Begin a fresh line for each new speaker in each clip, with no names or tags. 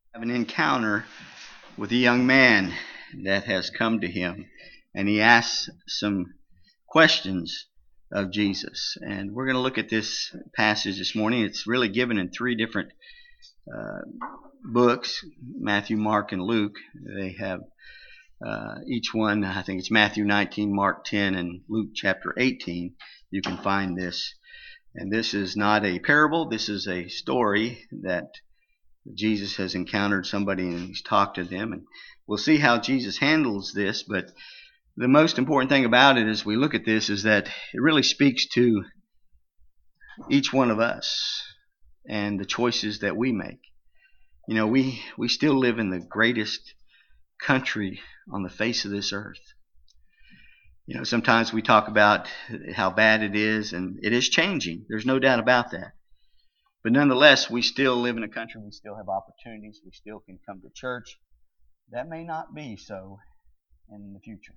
Have an encounter with a young man that has come to him, and he asks some questions of Jesus. And we're going to look at this passage this morning. It's really given in three different uh, books: Matthew, Mark, and Luke. They have each one, I think it's Matthew 19, Mark 10, and Luke chapter 18. You can find this. And this is not a parable, this is a story that Jesus has encountered somebody and he's talked to them. And we'll see how Jesus handles this. But the most important thing about it as we look at this is that it really speaks to each one of us and the choices that we make. You know, we still live in the greatest country on the face of this earth. You know, sometimes we talk about how bad it is, and it is changing. There's no doubt about that. But nonetheless, we still live in a country, we still have opportunities, we still can come to church. That may not be so in the future.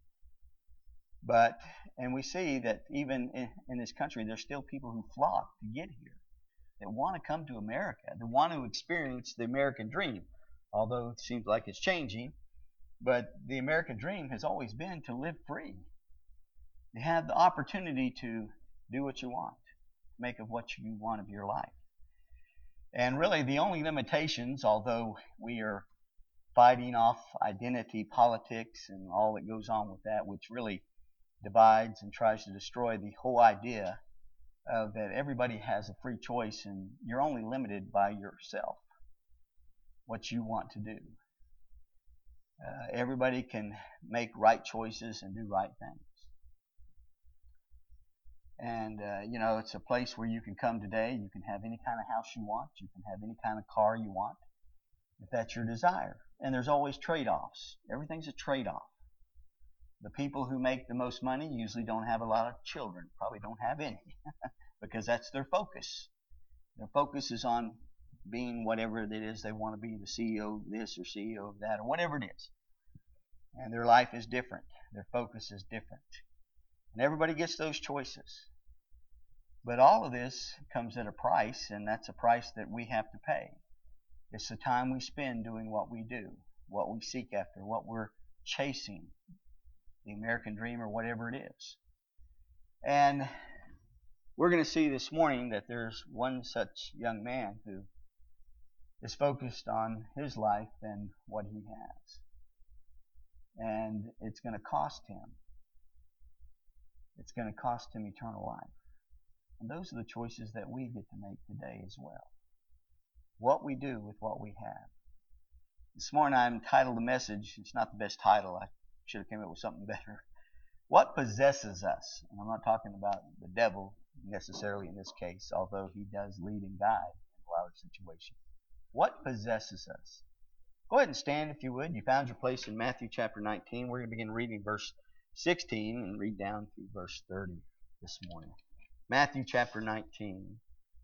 And we see that even in this country, there's still people who flock to get here, that want to come to America, that want to experience the American dream. Although it seems like it's changing, but the American dream has always been to live free. You have the opportunity to do what you want, make of what you want of your life. And really the only limitations, although we are fighting off identity politics and all that goes on with that, which really divides and tries to destroy the whole idea of that everybody has a free choice and you're only limited by yourself, what you want to do. Everybody can make right choices and do right things. And, it's a place where you can come today. You can have any kind of house you want. You can have any kind of car you want, if that's your desire. And there's always trade-offs. Everything's a trade-off. The people who make the most money usually don't have a lot of children, probably don't have any, because that's their focus. Their focus is on being whatever it is they want to be, the CEO of this or CEO of that, or whatever it is. And their life is different. Their focus is different. And everybody gets those choices. But all of this comes at a price, and that's a price that we have to pay. It's the time we spend doing what we do, what we seek after, what we're chasing, the American dream or whatever it is. And we're going to see this morning that there's one such young man who is focused on his life and what he has. And it's going to cost him. It's going to cost him eternal life. And those are the choices that we get to make today as well. What we do with what we have. This morning I entitled the message, it's not the best title, I should have came up with something better. What possesses us? And I'm not talking about the devil necessarily in this case, although he does lead and guide in a lot of situations. What possesses us? Go ahead and stand if you would. You found your place in Matthew chapter 19. We're going to begin reading verse 16 and read down through verse 30 this morning. Matthew chapter 19.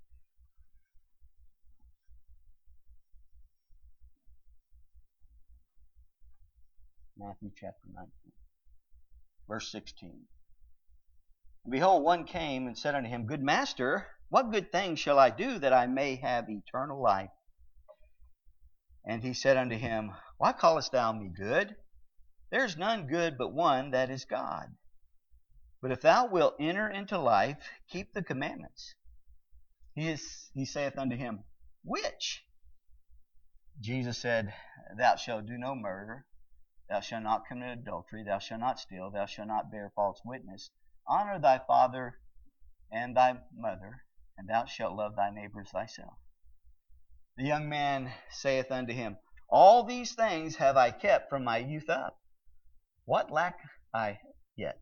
Matthew chapter 19. Verse 16. And behold, one came and said unto him, Good master, what good thing shall I do that I may have eternal life? And he said unto him, Why callest thou me good? There is none good but one, that is God. But if thou wilt enter into life, keep the commandments. He saith unto him, Which? Jesus said, Thou shalt do no murder, thou shalt not commit adultery, thou shalt not steal, thou shalt not bear false witness, honor thy father and thy mother, and thou shalt love thy neighbor as thyself. The young man saith unto him, All these things have I kept from my youth up. What lack I yet?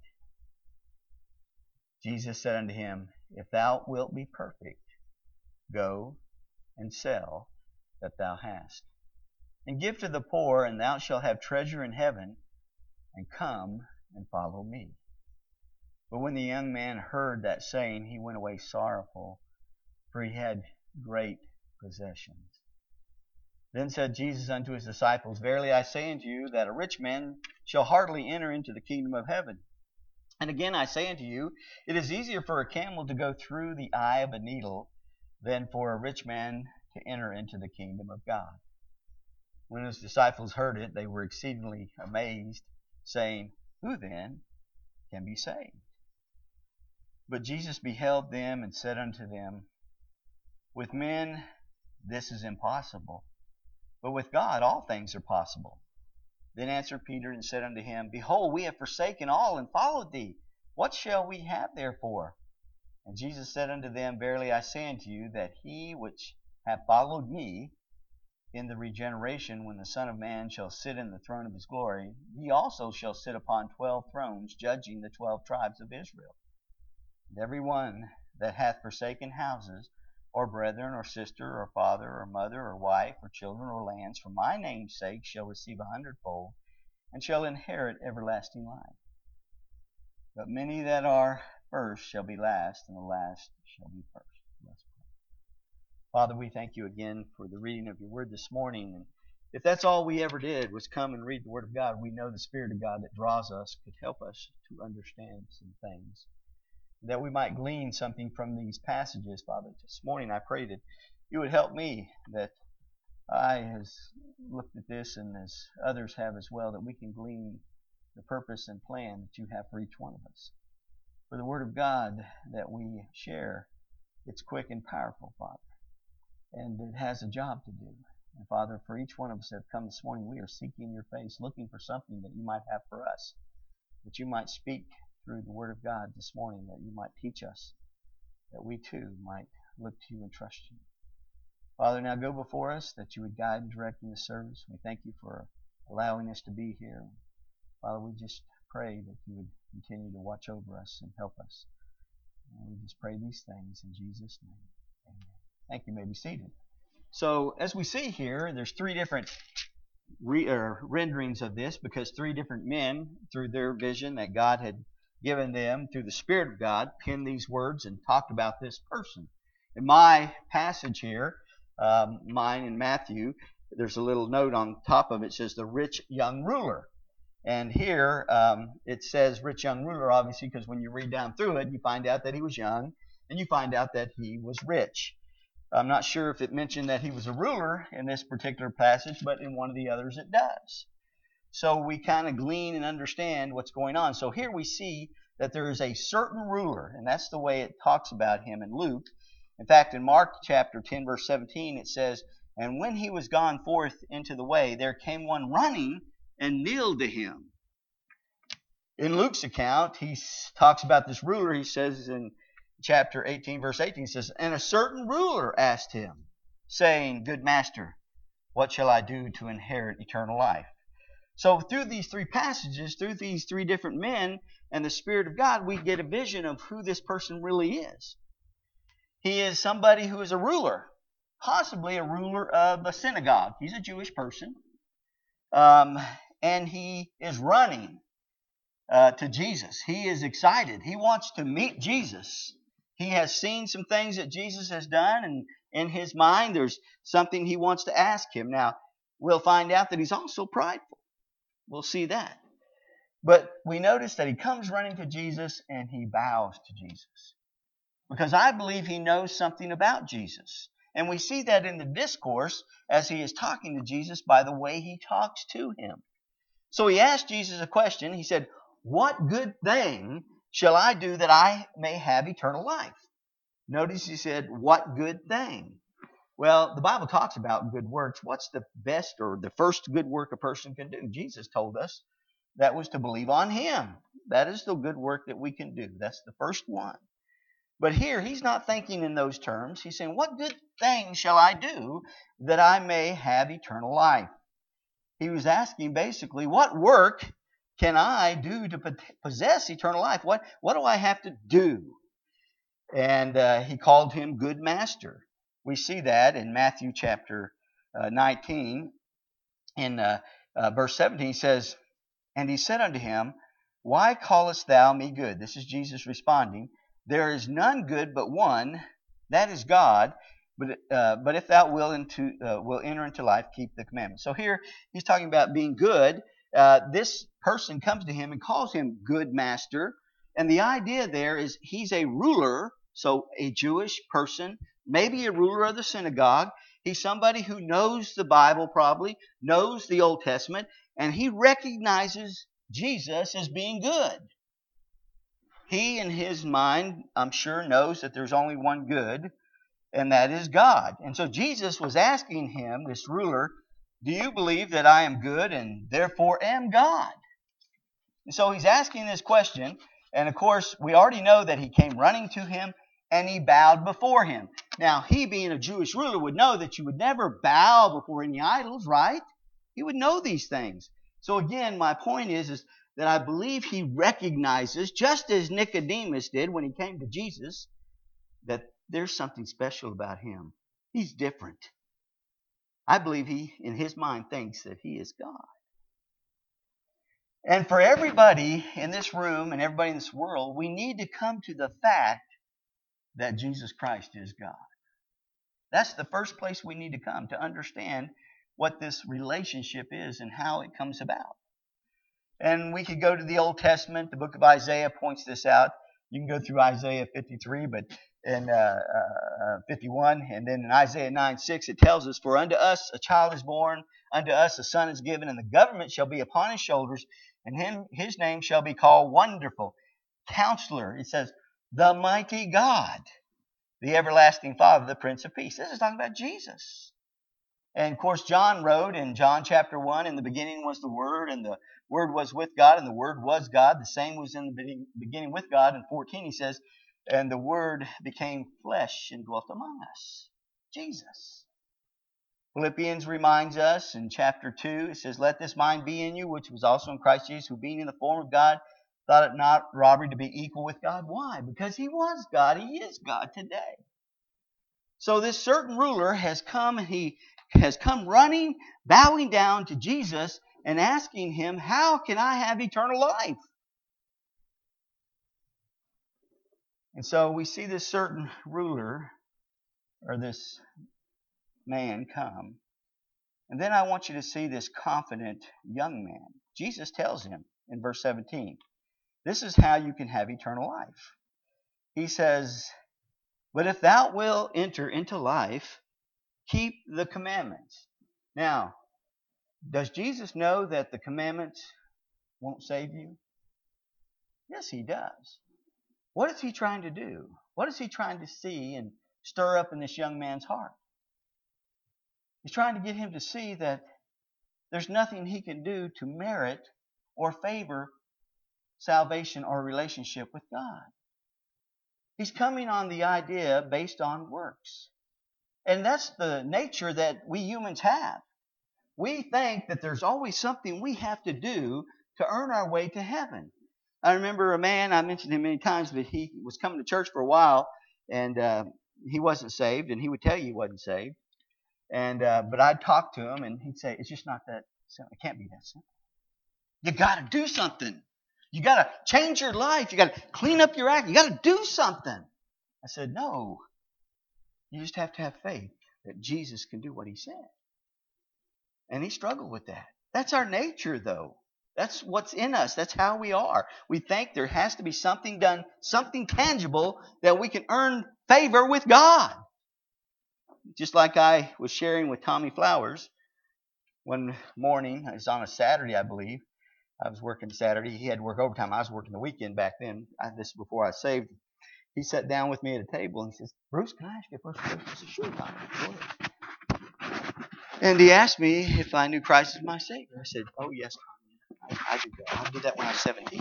Jesus said unto him, If thou wilt be perfect, go and sell that thou hast, and give to the poor, and thou shalt have treasure in heaven, and come and follow me. But when the young man heard that saying, he went away sorrowful, for he had great possessions. Then said Jesus unto his disciples, Verily I say unto you, that a rich man shall hardly enter into the kingdom of heaven. And again I say unto you, it is easier for a camel to go through the eye of a needle than for a rich man to enter into the kingdom of God. When his disciples heard it, they were exceedingly amazed, saying, "Who then can be saved?" But Jesus beheld them and said unto them, "With men this is impossible, but with God all things are possible." Then answered Peter and said unto him, "Behold, we have forsaken all and followed thee. What shall we have therefore?" And Jesus said unto them, "Verily I say unto you, that he which hath followed me in the regeneration, when the Son of Man shall sit in the throne of his glory, he also shall sit upon 12 thrones, judging the 12 tribes of Israel. And every one that hath forsaken houses, or brethren, or sister, or father, or mother, or wife, or children, or lands, for my name's sake, shall receive 100-fold, and shall inherit everlasting life. But many that are first shall be last, and the last shall be first." Let's pray. Father, we thank you again for the reading of your word this morning. And if that's all we ever did was come and read the word of God, we know the Spirit of God that draws us could help us to understand some things, that we might glean something from these passages. Father, this morning I pray that you would help me, that I has looked at this and as others have as well, that we can glean the purpose and plan that you have for each one of us. For the Word of God that we share, it's quick and powerful, Father, and it has a job to do. And Father, for each one of us that have come this morning, we are seeking your face, looking for something that you might have for us, that you might speak through the Word of God this morning, that you might teach us, that we too might look to you and trust you. Father, now go before us, that you would guide and direct in the service. We thank you for allowing us to be here. Father, we just pray that you would continue to watch over us and help us. And we just pray these things in Jesus' name. Amen. Thank you. You may be seated. So, as we see here, there's three different renderings of this, because three different men, through their vision that God had given them through the Spirit of God, penned these words and talked about this person. In my passage here, mine in Matthew, there's a little note on top of it. It says the rich young ruler. And here it says rich young ruler, obviously, because when you read down through it, you find out that he was young, and you find out that he was rich. I'm not sure if it mentioned that he was a ruler in this particular passage, but in one of the others it does. So we kind of glean and understand what's going on. So here we see that there is a certain ruler, and that's the way it talks about him in Luke. In fact, in Mark chapter 10, verse 17, it says, "And when he was gone forth into the way, there came one running and kneeled to him." In Luke's account, he talks about this ruler. He says in chapter 18, verse 18, he says, "And a certain ruler asked him, saying, Good master, what shall I do to inherit eternal life?" So through these three passages, through these three different men and the Spirit of God, we get a vision of who this person really is. He is somebody who is a ruler, possibly a ruler of a synagogue. He's a Jewish person. And he is running to Jesus. He is excited. He wants to meet Jesus. He has seen some things that Jesus has done, and in his mind there's something he wants to ask him. Now, we'll find out that he's also prideful. We'll see that. But we notice that he comes running to Jesus and he bows to Jesus, because I believe he knows something about Jesus. And we see that in the discourse as he is talking to Jesus by the way he talks to him. So he asked Jesus a question. He said, "What good thing shall I do that I may have eternal life?" Notice he said, "What good thing?" Well, the Bible talks about good works. What's the best or the first good work a person can do? Jesus told us that was to believe on him. That is the good work that we can do. That's the first one. But here, he's not thinking in those terms. He's saying, what good thing shall I do that I may have eternal life? He was asking basically, what work can I do to possess eternal life? What do I have to do? And he called him good master. We see that in Matthew chapter 19. In verse 17, he says, "And he said unto him, Why callest thou me good?" This is Jesus responding. "There is none good but one, that is God. But if thou will enter into life, keep the commandments." So here he's talking about being good. This person comes to him and calls him good master. And the idea there is he's a ruler, so a Jewish person, maybe a ruler of the synagogue. He's somebody who knows the Bible probably, knows the Old Testament, and he recognizes Jesus as being good. He, in his mind, I'm sure, knows that there's only one good, and that is God. And so Jesus was asking him, this ruler, do you believe that I am good and therefore am God? And so he's asking this question, and of course, we already know that he came running to him and he bowed before him. Now, he being a Jewish ruler would know that you would never bow before any idols, right? He would know these things. So again, my point is that I believe he recognizes, just as Nicodemus did when he came to Jesus, that there's something special about him. He's different. I believe he, in his mind, thinks that he is God. And for everybody in this room and everybody in this world, we need to come to the fact that Jesus Christ is God. That's the first place we need to come to understand what this relationship is and how it comes about. And we could go to the Old Testament. The book of Isaiah points this out. You can go through Isaiah 53, but in 51, and then in Isaiah 9:6, it tells us, for unto us a child is born, unto us a son is given, and the government shall be upon his shoulders, and his name shall be called Wonderful, Counselor. It says, the mighty God, the everlasting Father, the Prince of Peace. This is talking about Jesus. And of course, John wrote in John chapter 1, in the beginning was the Word, and the Word was with God, and the Word was God. The same was in the beginning with God. In 14, he says, and the Word became flesh and dwelt among us. Jesus. Philippians reminds us in chapter 2, it says, let this mind be in you, which was also in Christ Jesus, who being in the form of God, thought it not robbery to be equal with God. Why? Because he was God. He is God today. So this certain ruler has come, and he has come running, bowing down to Jesus and asking him, how can I have eternal life? And so we see this certain ruler, or this man, come. And then I want you to see this confident young man. Jesus tells him in verse 17, this is how you can have eternal life. He says, but if thou wilt enter into life, keep the commandments. Now, does Jesus know that the commandments won't save you? Yes, he does. What is he trying to do? What is he trying to see and stir up in this young man's heart? He's trying to get him to see that there's nothing he can do to merit or favor salvation or relationship with God. He's coming on the idea based on works. And that's the nature that we humans have. We think that there's always something we have to do to earn our way to heaven. I remember a man, I mentioned him many times, but he was coming to church for a while, and he wasn't saved, and he would tell you he wasn't saved. And but I'd talk to him, and he'd say, it's just not that simple. It can't be that simple. You got to do something. You got to change your life. You got to clean up your act. You got to do something. I said, no. You just have to have faith that Jesus can do what he said. And he struggled with that. That's our nature, though. That's what's in us. That's how we are. We think there has to be something done, something tangible that we can earn favor with God. Just like I was sharing with Tommy Flowers one morning. It was on a Saturday, I believe. I was working Saturday. He had to work overtime. I was working the weekend back then. This is before I saved. He sat down with me at a table and he says, Bruce, can I ask you a question? I said, sure, Tommy. Go ahead. And he asked me if I knew Christ as my Savior. I said, oh, yes, Tommy. I did that. I did that when I was 17.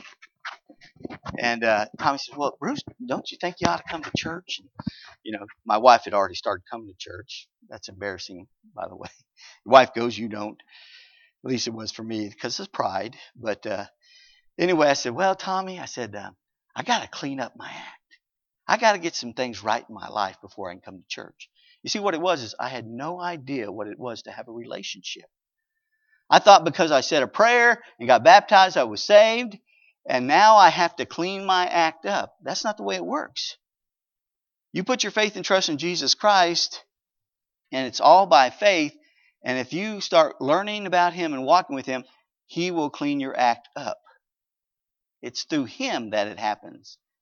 And Tommy said, well, Bruce, don't you think you ought to come to church? You know, my wife had already started coming to church. That's embarrassing, by the way. Your wife goes, you don't. At least it was for me because it's pride. But anyway, I said, well, Tommy, I said, I got to clean up my act. I got to get some things right in my life before I can come to church. You see, what it was is I had no idea what it was to have a relationship. I thought because I said a prayer and got baptized, I was saved. And now I have to clean my act up. That's not the way it works. You put your faith and trust in Jesus Christ, and it's all by faith. And if you start learning about Him and walking with Him, He will clean your act up. It's through Him that it happens.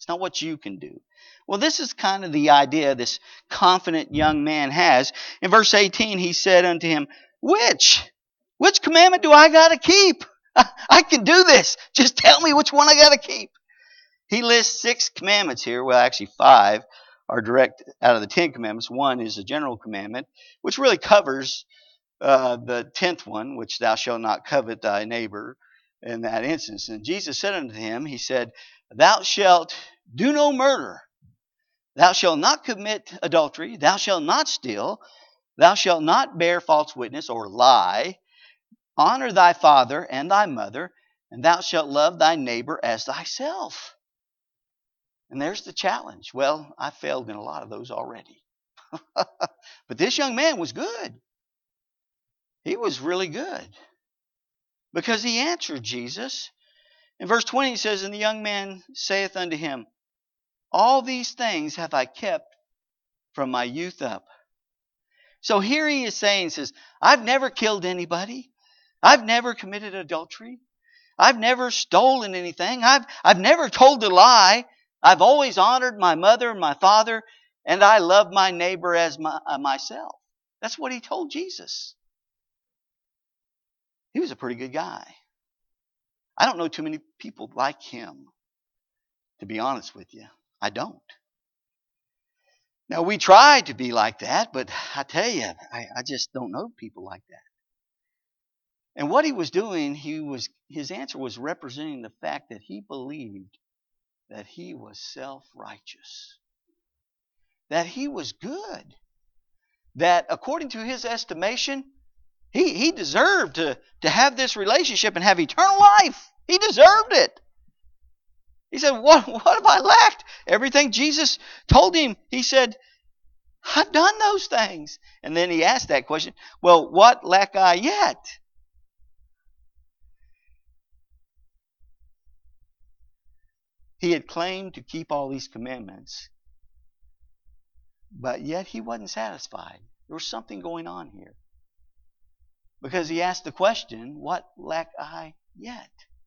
It's not what you can do. Well, this is kind of the idea this confident young man has. In verse 18, he said unto him, Which commandment do I got to keep? I can do this. Just tell me which one I got to keep. He lists 6 commandments here. Well, actually 5 are direct out of the 10 commandments. One is a general commandment, which really covers the 10th one, which thou shalt not covet thy neighbor in that instance. And Jesus said unto him, he said, Thou shalt do no murder. Thou shalt not commit adultery. Thou shalt not steal. Thou shalt not bear false witness or lie. Honor thy father and thy mother, and thou shalt love thy neighbor as thyself. And there's the challenge. Well, I failed in a lot of those already. But this young man was good. He was really good. Because he answered Jesus. In verse 20 he says, And the young man saith unto him, All these things have I kept from my youth up. So here he is saying, says, I've never killed anybody. I've never committed adultery. I've never stolen anything. I've never told a lie. I've always honored my mother and my father, and I love my neighbor as myself. That's what he told Jesus. He was a pretty good guy. I don't know too many people like him, to be honest with you. I don't. Now, we try to be like that, but I tell you, I just don't know people like that. And what he was doing, his answer was representing the fact that he believed that he was self-righteous, that he was good, that according to his estimation, he deserved to have this relationship and have eternal life. He deserved it. He said, what have I lacked? Everything Jesus told him. He said, I've done those things. And then he asked that question, well, what lack I yet? He had claimed to keep all these commandments, but yet he wasn't satisfied. There was something going on here. Because he asked the question, what lack I yet?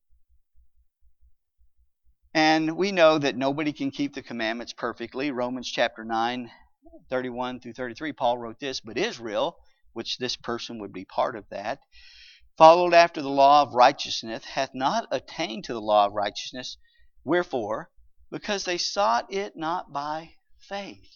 And we know that nobody can keep the commandments perfectly. Romans chapter 9, 31 through 33, Paul wrote this, But Israel, which this person would be part of that, followed after the law of righteousness, hath not attained to the law of righteousness. Wherefore? Because they sought it not by faith.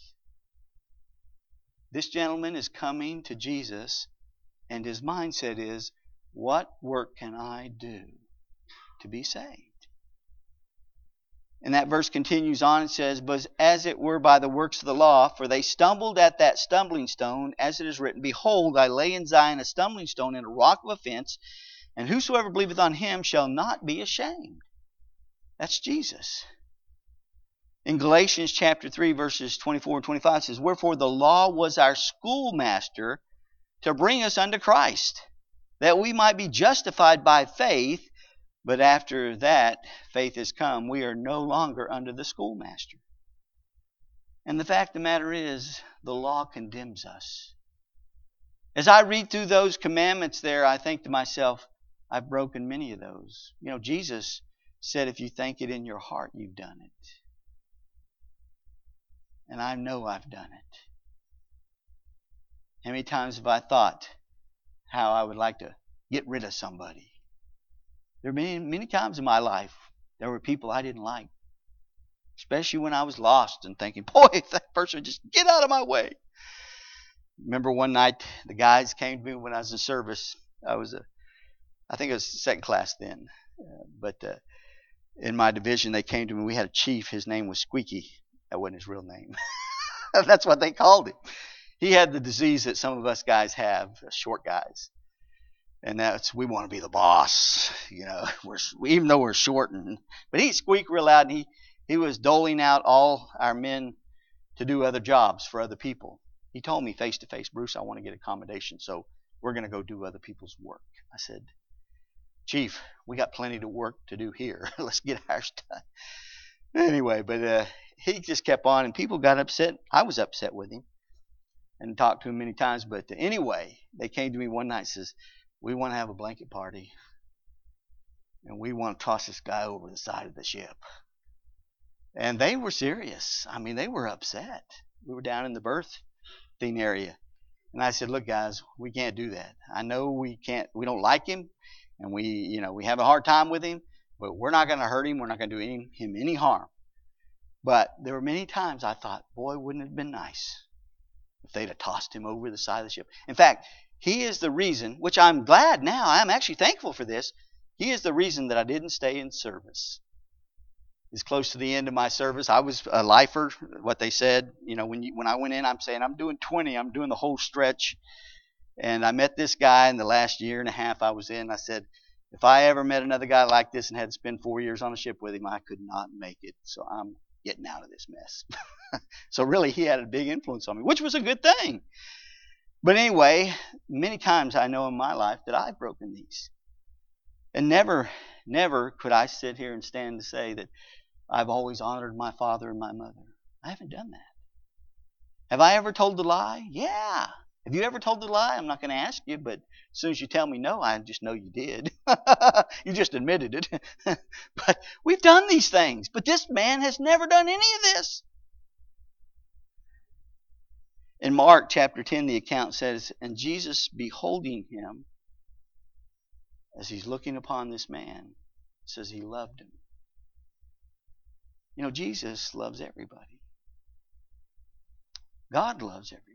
This gentleman is coming to Jesus, and his mindset is, what work can I do to be saved? And that verse continues on and says, But as it were by the works of the law, for they stumbled at that stumbling stone, as it is written, Behold, I lay in Zion a stumbling stone and a rock of offense, and whosoever believeth on him shall not be ashamed. That's Jesus. In Galatians chapter 3, verses 24 and 25, it says, Wherefore the law was our schoolmaster to bring us unto Christ, that we might be justified by faith. But after that faith has come, we are no longer under the schoolmaster. And the fact of the matter is, the law condemns us. As I read through those commandments there, I think to myself, I've broken many of those. You know, Jesus said, if you think it in your heart, you've done it. And I know I've done it. How many times have I thought how I would like to get rid of somebody? There have been many times in my life there were people I didn't like. Especially when I was lost and thinking, boy, if that person would just get out of my way. Remember one night the guys came to me when I was in service. I think it was second class then. But in my division they came to me. We had a chief. His name was Squeaky. That wasn't his real name. That's what they called him. He had the disease that some of us guys have, short guys. And that's, we want to be the boss, you know, even though we're short. But he squeaked real loud, and he was doling out all our men to do other jobs for other people. He told me face to face, Bruce, I want to get accommodation, so we're going to go do other people's work. I said, Chief, we got plenty of work to do here. Let's get ours done. Anyway, but he just kept on, and people got upset. I was upset with him and talked to him many times. But anyway, they came to me one night and says, we want to have a blanket party, and we want to toss this guy over the side of the ship. And they were serious. I mean, they were upset. We were down in the berthing area. And I said, look, guys, we can't do that. I know we don't like him, and we have a hard time with him, but we're not going to hurt him. We're not going to do him any harm. But there were many times I thought, boy, wouldn't it have been nice if they'd have tossed him over the side of the ship. In fact, he is the reason, which I'm glad now, I'm actually thankful for this, he is the reason that I didn't stay in service. It's close to the end of my service. I was a lifer, what they said. When I went in, I'm saying, I'm doing 20. I'm doing the whole stretch. And I met this guy in the last year and a half I was in. I said, if I ever met another guy like this and had to spend 4 years on a ship with him, I could not make it. So I'm getting out of this mess. So really, he had a big influence on me, which was a good thing. But anyway, many times I know in my life that I've broken these. And never could I sit here and stand to say that I've always honored my father and my mother. I haven't done that. Have I ever told the lie? Yeah. Have you ever told the lie? I'm not going to ask you, but as soon as you tell me no, I just know you did. You just admitted it. But we've done these things. But this man has never done any of this. In Mark chapter 10, the account says, and Jesus, beholding him, as he's looking upon this man, says he loved him. Jesus loves everybody. God loves everybody.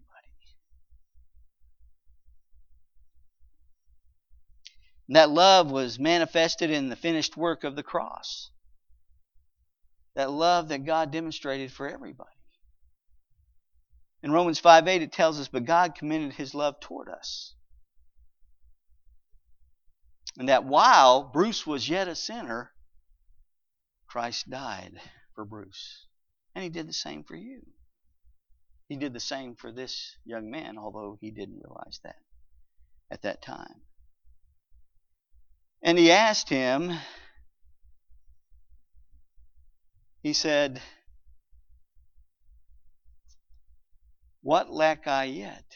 And that love was manifested in the finished work of the cross. That love that God demonstrated for everybody. In Romans 5:8 it tells us, but God commended his love toward us. And that while Bruce was yet a sinner, Christ died for Bruce. And he did the same for you. He did the same for this young man, although he didn't realize that at that time. And he asked him, he said, what lack I yet?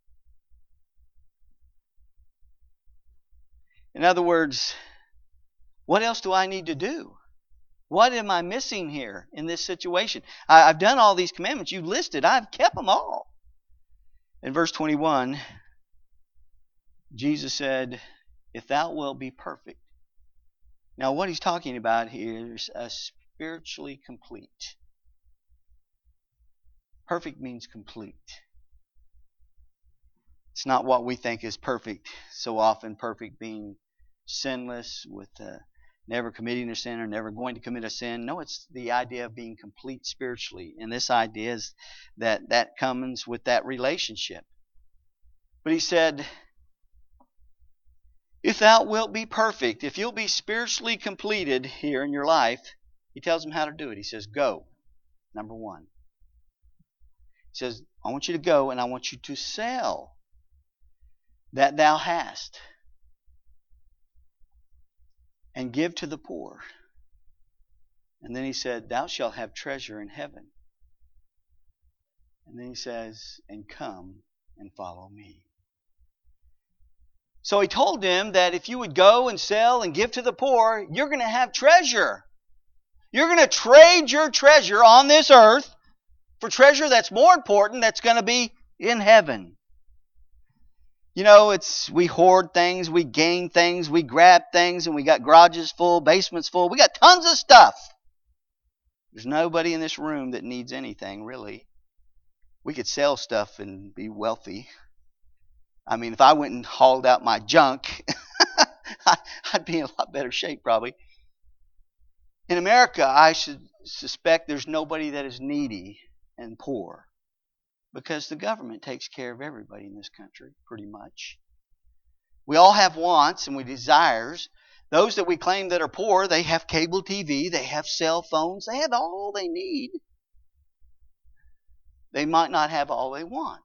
In other words, what else do I need to do? What am I missing here in this situation? I've done all these commandments you listed. I've kept them all. In verse 21, Jesus said, if thou wilt be perfect. Now what he's talking about here is spiritually complete. Perfect means complete. It's not what we think is perfect. So often perfect being sinless with never committing a sin or never going to commit a sin. No, it's the idea of being complete spiritually. And this idea is that comes with that relationship. But he said, if thou wilt be perfect, if you'll be spiritually completed here in your life, he tells him how to do it. He says, go. Number one. He says, I want you to go and I want you to sell that thou hast and give to the poor. And then he said, thou shalt have treasure in heaven. And then he says, and come and follow me. So he told them that if you would go and sell and give to the poor, you're going to have treasure. You're going to trade your treasure on this earth for treasure that's more important, that's going to be in heaven. We hoard things, we gain things, we grab things, and we got garages full, basements full. We got tons of stuff. There's nobody in this room that needs anything, really. We could sell stuff and be wealthy. I mean, if I went and hauled out my junk, I'd be in a lot better shape, probably. In America, I should suspect there's nobody that is needy and poor, because the government takes care of everybody in this country, pretty much. We all have wants and we desires. Those that we claim that are poor, they have cable TV, they have cell phones, they have all they need. They might not have all they want.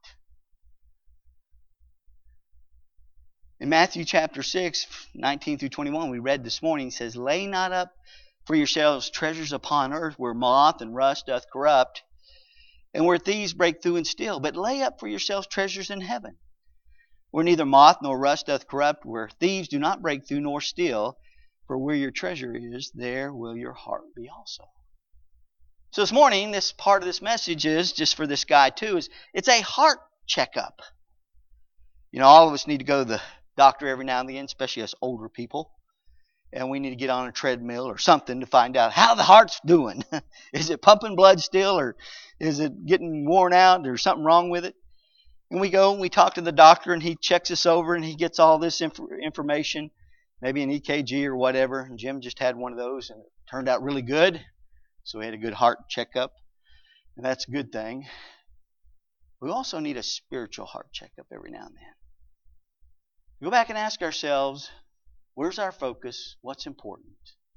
In Matthew chapter 6, 19 through 21, we read this morning, it says, lay not up for yourselves treasures upon earth, where moth and rust doth corrupt, and where thieves break through and steal. But lay up for yourselves treasures in heaven, where neither moth nor rust doth corrupt, where thieves do not break through nor steal. For where your treasure is, there will your heart be also. So this morning, this part of this message is, just for this guy too, is it's a heart checkup. You know, all of us need to go to the doctor every now and then, especially us older people. And we need to get on a treadmill or something to find out how the heart's doing. Is it pumping blood still, or is it getting worn out, or something wrong with it? And we go and we talk to the doctor, and he checks us over, and he gets all this information, maybe an EKG or whatever. And Jim just had one of those, and it turned out really good. So we had a good heart checkup, and that's a good thing. We also need a spiritual heart checkup every now and then. Go back and ask ourselves, where's our focus? What's important?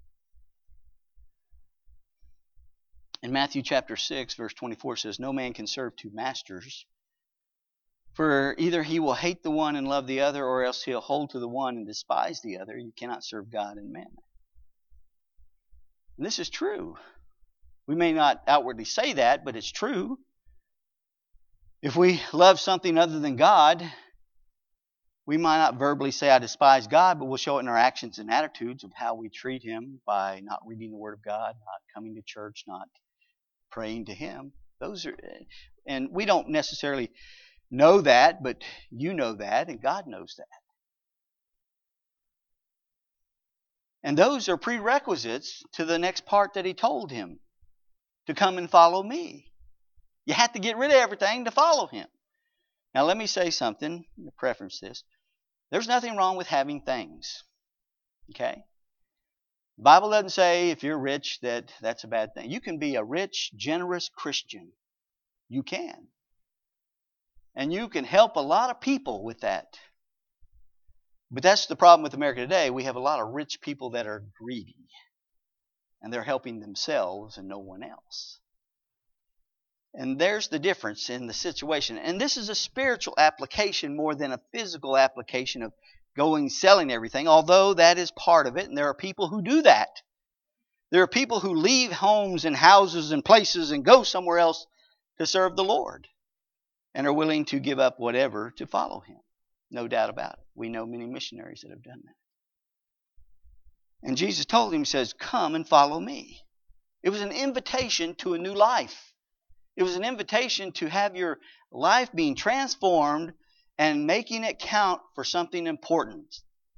In Matthew chapter 6, verse 24 says, no man can serve two masters, for either he will hate the one and love the other, or else he'll hold to the one and despise the other. You cannot serve God and mammon. And this is true. We may not outwardly say that, but it's true. If we love something other than God, we might not verbally say, I despise God, but we'll show it in our actions and attitudes of how we treat Him by not reading the Word of God, not coming to church, not praying to Him. And we don't necessarily know that, but you know that, and God knows that. And those are prerequisites to the next part that He told him, to come and follow me. You have to get rid of everything to follow Him. Now let me say something, to preference this. There's nothing wrong with having things. Okay? The Bible doesn't say if you're rich that that's a bad thing. You can be a rich, generous Christian. You can. And you can help a lot of people with that. But that's the problem with America today. We have a lot of rich people that are greedy. And they're helping themselves and no one else. And there's the difference in the situation. And this is a spiritual application more than a physical application of going selling everything, although that is part of it. And there are people who do that. There are people who leave homes and houses and places and go somewhere else to serve the Lord and are willing to give up whatever to follow Him. No doubt about it. We know many missionaries that have done that. And Jesus told him, He says, come and follow me. It was an invitation to a new life. It was an invitation to have your life being transformed and making it count for something important.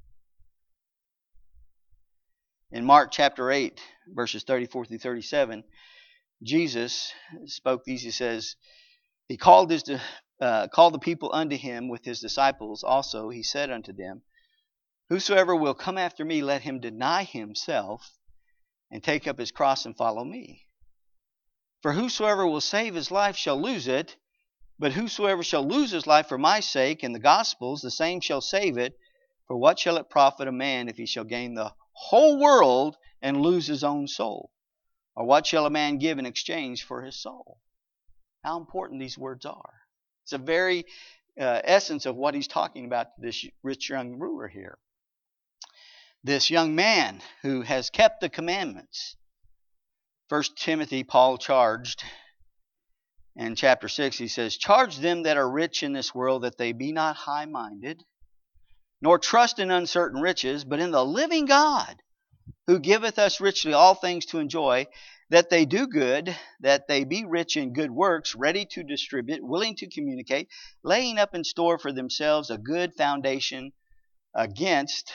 In Mark chapter 8, verses 34 through 37, Jesus spoke these. He says, He called the people unto Him with His disciples. Also He said unto them, whosoever will come after me, let him deny himself and take up his cross and follow me. For whosoever will save his life shall lose it, but whosoever shall lose his life for my sake and the gospel's, the same shall save it. For what shall it profit a man if he shall gain the whole world and lose his own soul? Or what shall a man give in exchange for his soul? How important these words are. It's a very essence of what he's talking about to this rich young ruler here. This young man who has kept the commandments. 1 Timothy, Paul charged in chapter 6, he says, charge them that are rich in this world that they be not high-minded, nor trust in uncertain riches, but in the living God, who giveth us richly all things to enjoy, that they do good, that they be rich in good works, ready to distribute, willing to communicate, laying up in store for themselves a good foundation against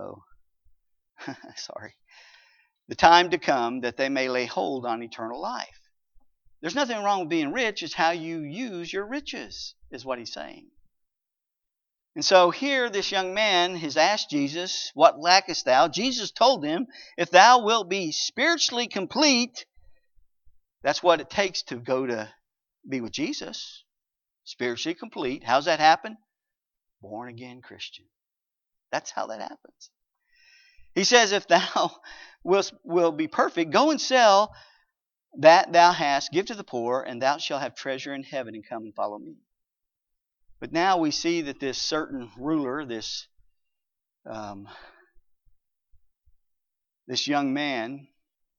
the time to come, that they may lay hold on eternal life. There's nothing wrong with being rich. It's how you use your riches, is what he's saying. And so here this young man has asked Jesus, what lackest thou? Jesus told him, if thou wilt be spiritually complete, that's what it takes to go to be with Jesus. Spiritually complete. How's that happen? Born again Christian. That's how that happens. He says, if thou will be perfect, go and sell that thou hast, give to the poor, and thou shalt have treasure in heaven, and come and follow me. But now we see that this certain ruler, this young man,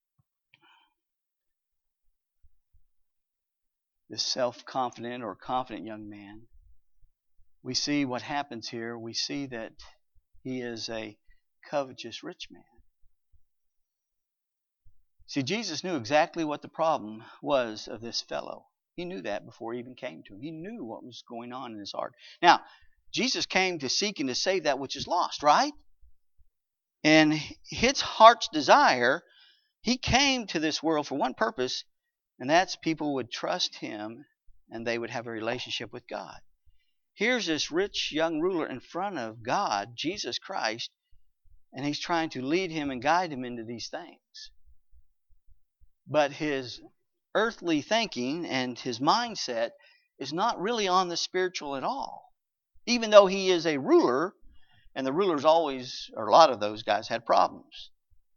this self-confident or confident young man, we see what happens here. We see that he is a covetous rich man. See, Jesus knew exactly what the problem was of this fellow. He knew that before he even came to him. He knew what was going on in his heart. Now, Jesus came to seek and to save that which is lost, right? And his heart's desire, he came to this world for one purpose, and that's people would trust him and they would have a relationship with God. Here's this rich young ruler in front of God, Jesus Christ, and he's trying to lead him and guide him into these things. But his earthly thinking and his mindset is not really on the spiritual at all. Even though he is a ruler, and the rulers always, or a lot of those guys, had problems.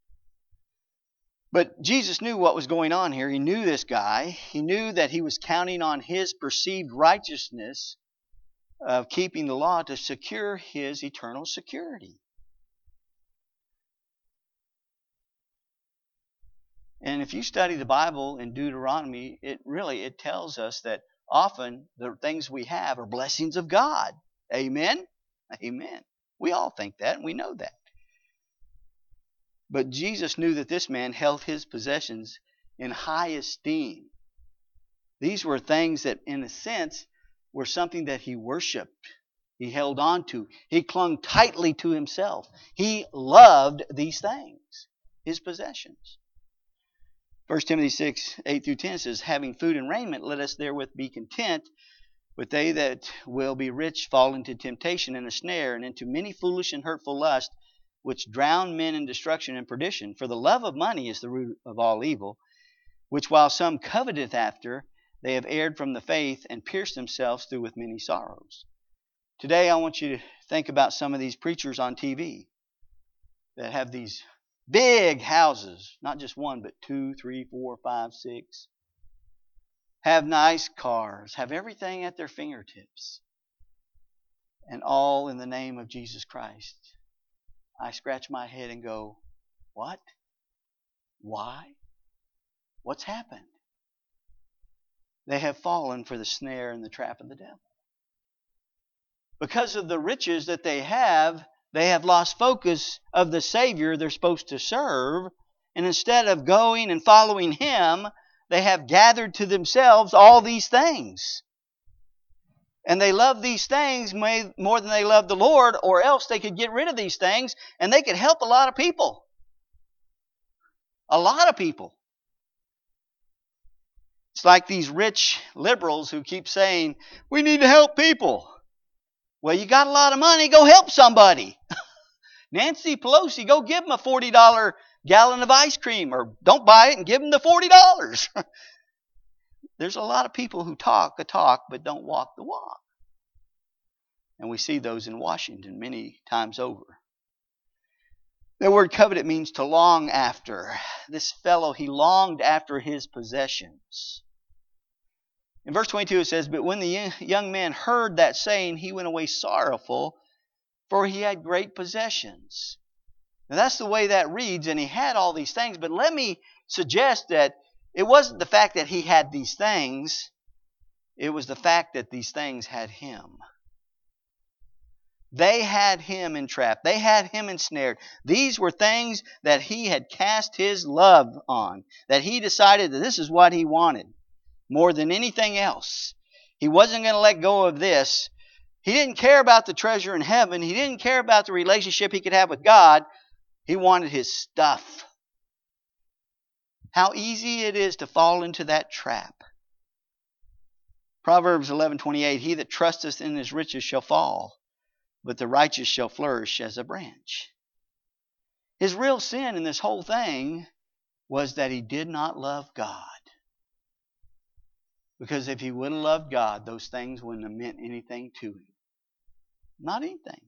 But Jesus knew what was going on here. He knew this guy. He knew that he was counting on his perceived righteousness of keeping the law to secure his eternal security. And if you study the Bible in Deuteronomy, it tells us that often the things we have are blessings of God. Amen? Amen. We all think that, and we know that. But Jesus knew that this man held his possessions in high esteem. These were things that, in a sense, were something that he worshiped. He held on to. He clung tightly to himself. He loved these things, his possessions. 1 Timothy 6, 8 through 10 says, having food and raiment, let us therewith be content. But they that will be rich fall into temptation and a snare, and into many foolish and hurtful lusts, which drown men in destruction and perdition. For the love of money is the root of all evil, which while some coveteth after, they have erred from the faith and pierced themselves through with many sorrows. Today I want you to think about some of these preachers on TV that have these big houses, not just one, but 2, 3, 4, 5, 6. Have nice cars, have everything at their fingertips. And all in the name of Jesus Christ. I scratch my head and go, what? Why? What's happened? They have fallen for the snare and the trap of the devil. Because of the riches that they have lost focus of the Savior they're supposed to serve. And instead of going and following Him, they have gathered to themselves all these things. And they love these things more than they love the Lord, or else they could get rid of these things and they could help a lot of people. A lot of people. It's like these rich liberals who keep saying, we need to help people. Well, you got a lot of money, go help somebody. Nancy Pelosi, go give them a $40 gallon of ice cream, or don't buy it and give them the $40. There's a lot of people who talk the talk but don't walk the walk. And we see those in Washington many times over. The word covet means to long after. This fellow, he longed after his possessions. In verse 22 it says, but when the young man heard that saying, he went away sorrowful, for he had great possessions. Now that's the way that reads, and he had all these things. But let me suggest that it wasn't the fact that he had these things. It was the fact that these things had him. They had him entrapped. They had him ensnared. These were things that he had cast his love on. That he decided that this is what he wanted more than anything else. He wasn't going to let go of this. He didn't care about the treasure in heaven. He didn't care about the relationship he could have with God. He wanted his stuff. How easy it is to fall into that trap. Proverbs 11:28, he that trusteth in his riches shall fall, but the righteous shall flourish as a branch. His real sin in this whole thing was that he did not love God. Because if he would have loved God, those things wouldn't have meant anything to him. Not anything.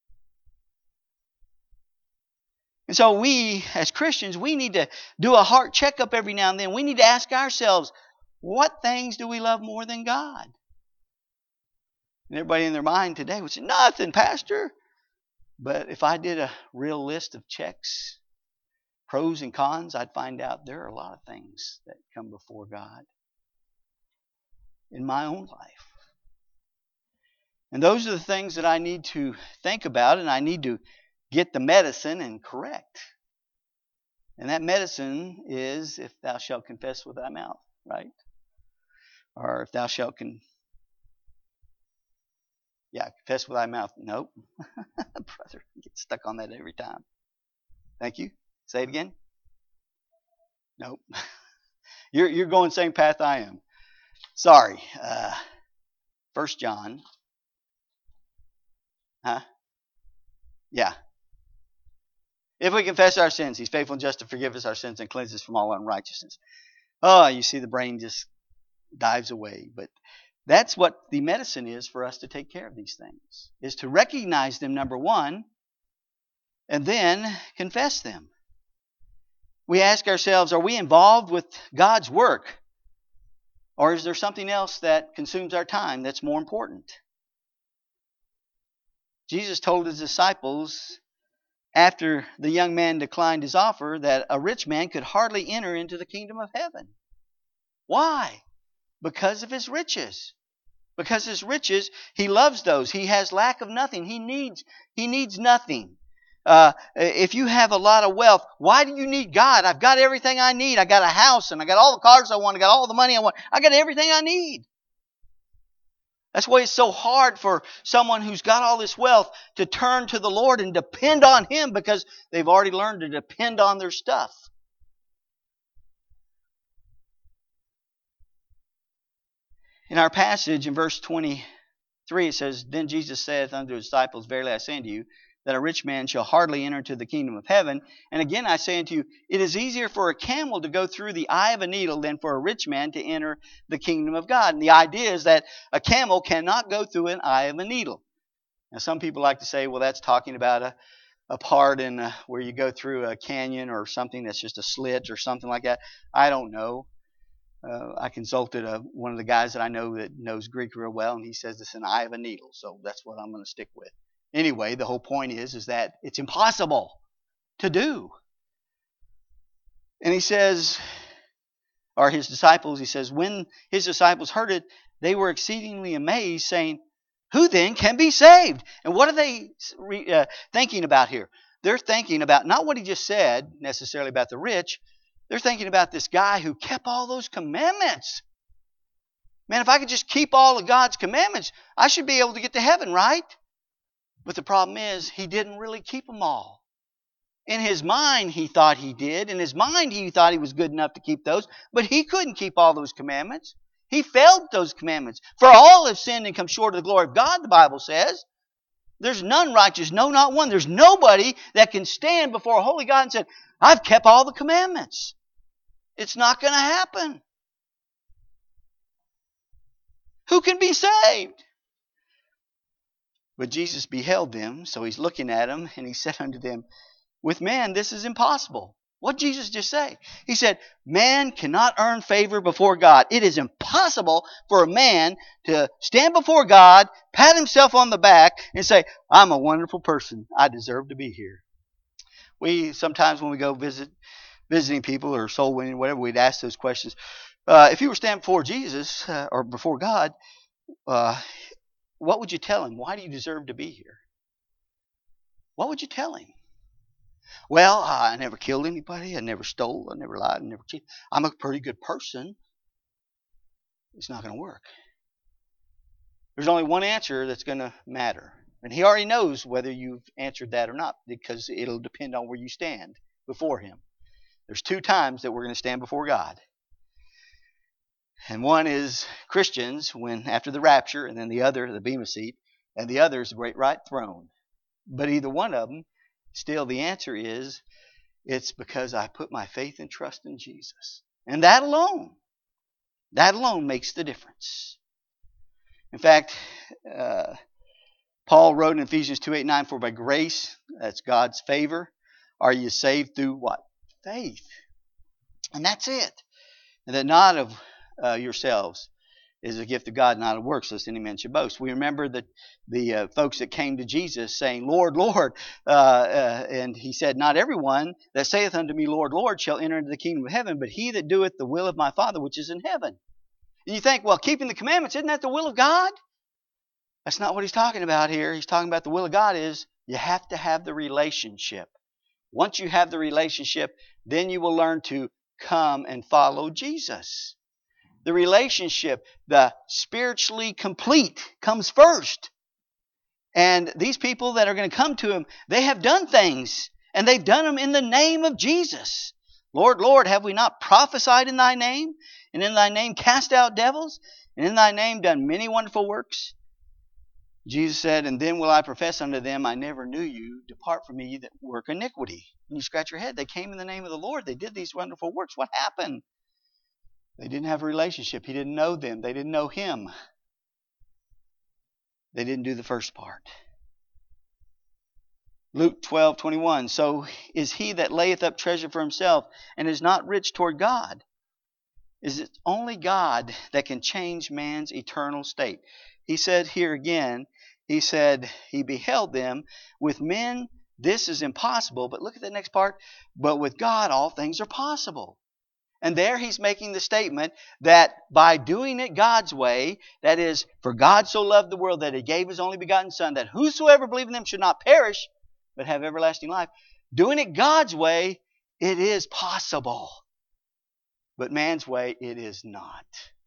And so we, as Christians, we need to do a heart checkup every now and then. We need to ask ourselves, what things do we love more than God? And everybody in their mind today would say, nothing, Pastor. But if I did a real list of checks, pros and cons, I'd find out there are a lot of things that come before God in my own life. And those are the things that I need to think about, and I need to get the medicine and correct. And that medicine is if thou shalt confess with thy mouth, right? Or if thou shalt confess with thy mouth. Nope. Brother, I get stuck on that every time. Thank you. Say it again. Nope. You're going the same path I am. Sorry. 1 John. Huh? Yeah. If we confess our sins, He's faithful and just to forgive us our sins and cleanse us from all unrighteousness. Oh, you see the brain just dives away. But that's what the medicine is for us to take care of these things, is to recognize them, number one, and then confess them. We ask ourselves, are we involved with God's work? Or is there something else that consumes our time that's more important? Jesus told His disciples after the young man declined his offer that a rich man could hardly enter into the kingdom of heaven. Why? Because of his riches. Because his riches, he loves those. He has lack of nothing. He needs nothing. If you have a lot of wealth, why do you need God? I've got everything I need. I got a house and I got all the cars I want. I got all the money I want. I got everything I need. That's why it's so hard for someone who's got all this wealth to turn to the Lord and depend on Him, because they've already learned to depend on their stuff. In our passage in verse 23, it says, Then Jesus saith unto His disciples, Verily I say unto you, that a rich man shall hardly enter into the kingdom of heaven. And again I say unto you, it is easier for a camel to go through the eye of a needle than for a rich man to enter the kingdom of God. And the idea is that a camel cannot go through an eye of a needle. Now some people like to say, well, that's talking about a part in where you go through a canyon or something that's just a slit or something like that. I don't know. I consulted one of the guys that I know that knows Greek real well, and he says it's an eye of a needle. So that's what I'm going to stick with. Anyway, the whole point is that it's impossible to do. And he says, or his disciples, he says, when his disciples heard it, they were exceedingly amazed, saying, Who then can be saved? And what are they thinking about here? They're thinking about not what he just said necessarily about the rich. They're thinking about this guy who kept all those commandments. Man, if I could just keep all of God's commandments, I should be able to get to heaven, right? But the problem is, he didn't really keep them all. In his mind, he thought he did. In his mind, he thought he was good enough to keep those. But he couldn't keep all those commandments. He failed those commandments. For all have sinned and come short of the glory of God, the Bible says. There's none righteous, no, not one. There's nobody that can stand before a holy God and say, I've kept all the commandments. It's not going to happen. Who can be saved? But Jesus beheld them, so he's looking at them, and he said unto them, With man this is impossible. What did Jesus just say? He said, man cannot earn favor before God. It is impossible for a man to stand before God, pat himself on the back, and say, I'm a wonderful person. I deserve to be here. We sometimes when we go visiting people or soul winning, whatever, we'd ask those questions. If you were standing before Jesus or before God, what would you tell him? Why do you deserve to be here? What would you tell him? Well, I never killed anybody. I never stole. I never lied. I never cheated. I'm a pretty good person. It's not going to work. There's only one answer that's going to matter. And he already knows whether you've answered that or not, because it'll depend on where you stand before him. There's 2 times that we're going to stand before God. And one is Christians when after the rapture, and then the other, the Bema seat, and the other is the great white throne. But either one of them, still the answer is, it's because I put my faith and trust in Jesus. And that alone makes the difference. In fact, Paul wrote in Ephesians 2:8-9, For by grace, that's God's favor, are you saved through what? Faith. And that's it. And that not of yourselves is a gift of God, not of works, lest any man should boast. We remember that the folks that came to Jesus saying, Lord, Lord, and he said, Not everyone that saith unto me, Lord, Lord, shall enter into the kingdom of heaven, but he that doeth the will of my Father which is in heaven. And you think, well, keeping the commandments, isn't that the will of God? That's not what he's talking about here. He's talking about the will of God is you have to have the relationship. Once you have the relationship, then you will learn to come and follow Jesus. The relationship, the spiritually complete, comes first. And these people that are going to come to Him, they have done things. And they've done them in the name of Jesus. Lord, Lord, have we not prophesied in Thy name? And in Thy name cast out devils? And in Thy name done many wonderful works? Jesus said, and then will I profess unto them, I never knew you. Depart from me, ye that work iniquity. And you scratch your head. They came in the name of the Lord. They did these wonderful works. What happened? They didn't have a relationship. He didn't know them. They didn't know Him. They didn't do the first part. Luke 12:21. So is he that layeth up treasure for himself and is not rich toward God. Is it only God that can change man's eternal state? He said here again, he said, He beheld them. With men, this is impossible. But look at the next part. But with God, all things are possible. And there he's making the statement that by doing it God's way, that is, for God so loved the world that He gave His only begotten Son, that whosoever believe in Him should not perish, but have everlasting life. Doing it God's way, it is possible. But man's way, it is not.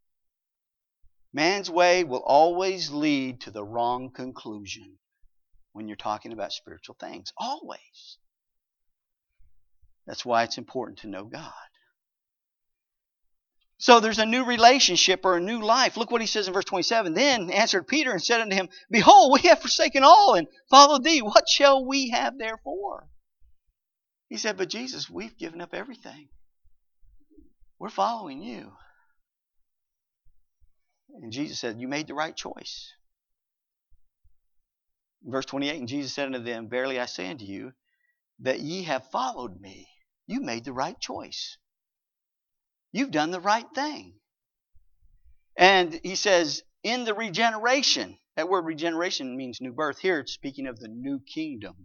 Man's way will always lead to the wrong conclusion when you're talking about spiritual things. Always. That's why it's important to know God. So there's a new relationship or a new life. Look what he says in verse 27. Then answered Peter and said unto him, Behold, we have forsaken all and followed thee. What shall we have therefore? He said, But Jesus, we've given up everything. We're following you. And Jesus said, You made the right choice. In verse 28, and Jesus said unto them, Verily I say unto you, that ye have followed me. You made the right choice. You've done the right thing. And he says, in the regeneration, that word regeneration means new birth. Here it's speaking of the new kingdom.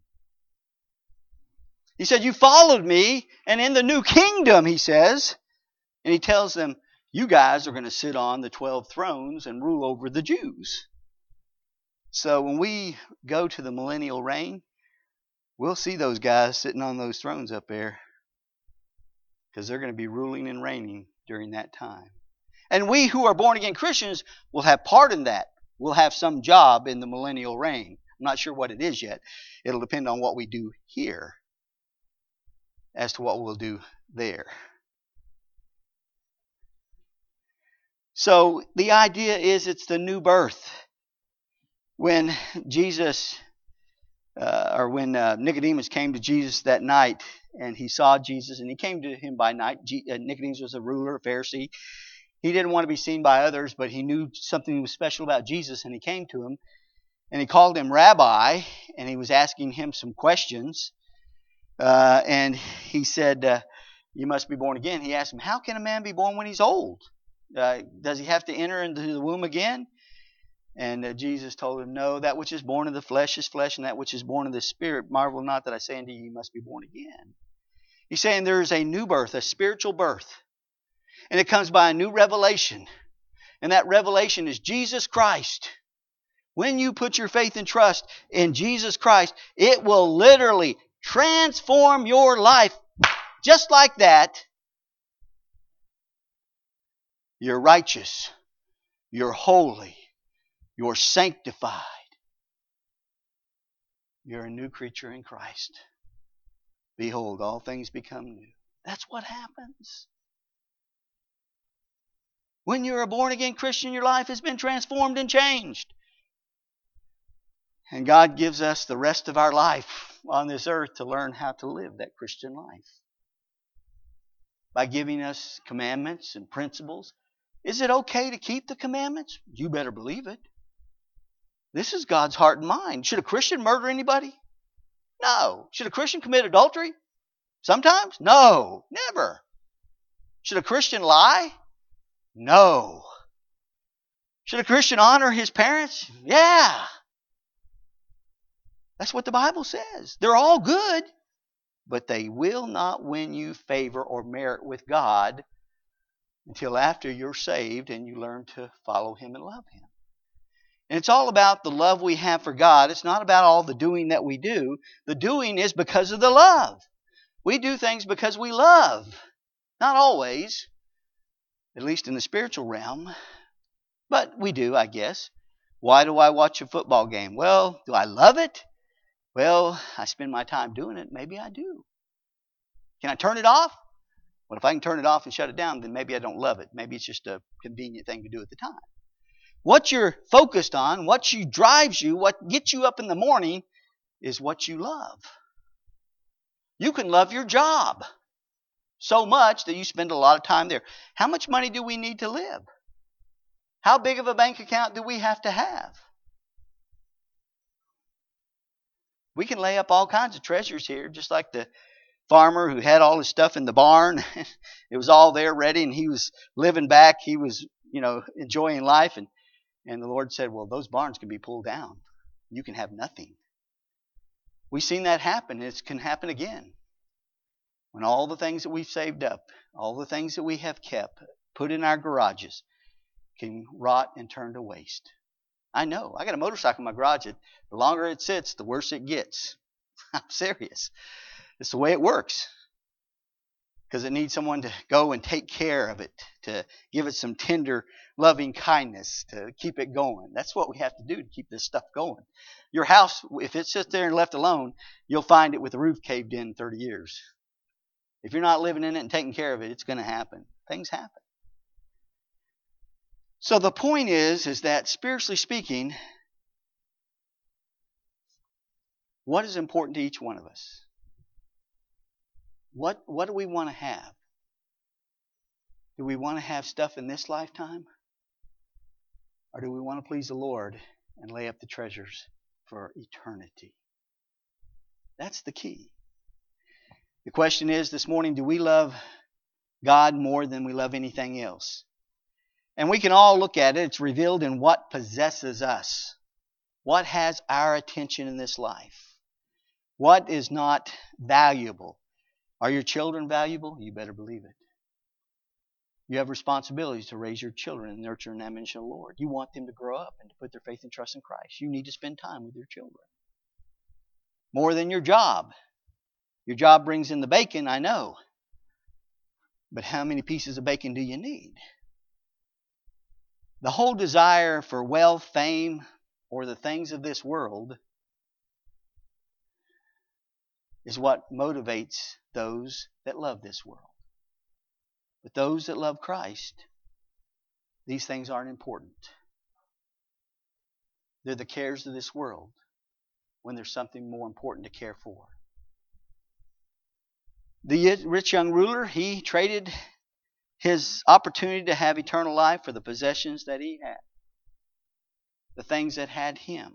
He said, You followed me, and in the new kingdom, he says, and he tells them, you guys are going to sit on the 12 thrones and rule over the Jews. So when we go to the millennial reign, we'll see those guys sitting on those thrones up there. Because they're going to be ruling and reigning during that time. And we who are born again Christians will have part in that. We'll have some job in the millennial reign. I'm not sure what it is yet. It'll depend on what we do here as to what we'll do there. So the idea is it's the new birth. When Jesus, when Nicodemus came to Jesus that night, and he saw Jesus, and he came to him by night. Nicodemus was a ruler, a Pharisee. He didn't want to be seen by others, but he knew something was special about Jesus, and he came to him. And he called him Rabbi, and he was asking him some questions. And he said, You must be born again. He asked him, How can a man be born when he's old? Does he have to enter into the womb again? And Jesus told him, No, that which is born of the flesh is flesh, and that which is born of the Spirit, marvel not that I say unto you, you must be born again. He's saying there is a new birth, a spiritual birth. And it comes by a new revelation. And that revelation is Jesus Christ. When you put your faith and trust in Jesus Christ, it will literally transform your life just like that. You're righteous. You're holy. You're sanctified. You're a new creature in Christ. Behold, all things become new. That's what happens. When you're a born-again Christian, your life has been transformed and changed. And God gives us the rest of our life on this earth to learn how to live that Christian life. By giving us commandments and principles. Is it okay to keep the commandments? You better believe it. This is God's heart and mind. Should a Christian murder anybody? No. Should a Christian commit adultery? Sometimes? No. Never. Should a Christian lie? No. Should a Christian honor his parents? Yeah. That's what the Bible says. They're all good, but they will not win you favor or merit with God until after you're saved and you learn to follow Him and love Him. And it's all about the love we have for God. It's not about all the doing that we do. The doing is because of the love. We do things because we love. Not always, at least in the spiritual realm, but we do, I guess. Why do I watch a football game? Well, do I love it? Well, I spend my time doing it. Maybe I do. Can I turn it off? Well, if I can turn it off and shut it down, then maybe I don't love it. Maybe it's just a convenient thing to do at the time. What you're focused on, what drives you, what gets you up in the morning is what you love. You can love your job so much that you spend a lot of time there. How much money do we need to live? How big of a bank account do we have to have? We can lay up all kinds of treasures here, just like the farmer who had all his stuff in the barn. It was all there ready, and he was living back. He was, enjoying life. And the Lord said, well, those barns can be pulled down. You can have nothing. We've seen that happen. It can happen again. When all the things that we've saved up, all the things that we have kept, put in our garages, can rot and turn to waste. I know. I got a motorcycle in my garage. The longer it sits, the worse it gets. I'm serious. It's the way it works. Because it needs someone to go and take care of it, to give it some tender, loving kindness, to keep it going. That's what we have to do to keep this stuff going. Your house, if it sits there and left alone, you'll find it with the roof caved in 30 years. If you're not living in it and taking care of it, it's going to happen. Things happen. So the point is that spiritually speaking, what is important to each one of us? What do we want to have? Do we want to have stuff in this lifetime? Or do we want to please the Lord and lay up the treasures for eternity? That's the key. The question is this morning, do we love God more than we love anything else? And we can all look at it. It's revealed in what possesses us. What has our attention in this life? What is not valuable? Are your children valuable? You better believe it. You have responsibilities to raise your children and nurture them in the Lord. You want them to grow up and to put their faith and trust in Christ. You need to spend time with your children. More than your job. Your job brings in the bacon, I know. But how many pieces of bacon do you need? The whole desire for wealth, fame, or the things of this world is what motivates those that love this world. But those that love Christ, these things aren't important. They're the cares of this world when there's something more important to care for. The rich young ruler, he traded his opportunity to have eternal life for the possessions that he had. The things that had him.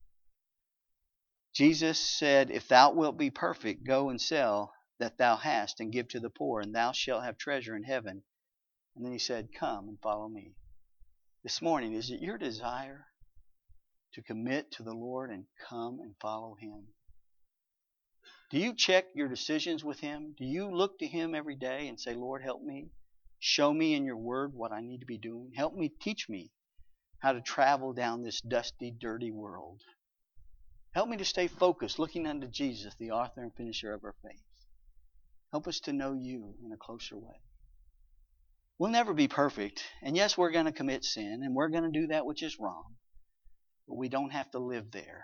Jesus said, if thou wilt be perfect, go and sell that thou hast and give to the poor, and thou shalt have treasure in heaven. And then he said, come and follow me. This morning, is it your desire to commit to the Lord and come and follow him? Do you check your decisions with him? Do you look to him every day and say, Lord, help me? Show me in your word what I need to be doing. Help me, teach me how to travel down this dusty, dirty world. Help me to stay focused, looking unto Jesus, the author and finisher of our faith. Help us to know you in a closer way. We'll never be perfect. And yes, we're going to commit sin, and we're going to do that which is wrong. But we don't have to live there.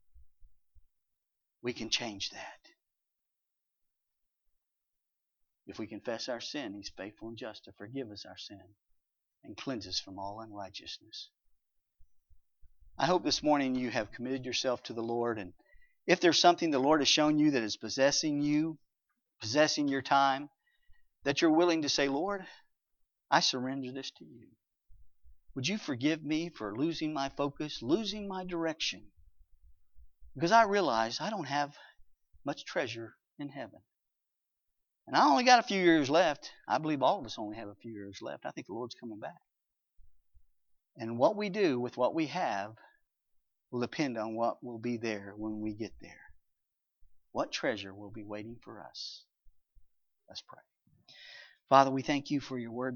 We can change that. If we confess our sin, he's faithful and just to forgive us our sin and cleanse us from all unrighteousness. I hope this morning you have committed yourself to the Lord, and if there's something the Lord has shown you that is possessing you, possessing your time, that you're willing to say, Lord, I surrender this to you. Would you forgive me for losing my focus, losing my direction? Because I realize I don't have much treasure in heaven. And I only got a few years left. I believe all of us only have a few years left. I think the Lord's coming back. And what we do with what we have will depend on what will be there when we get there. What treasure will be waiting for us? Let's pray. Father, we thank you for your word.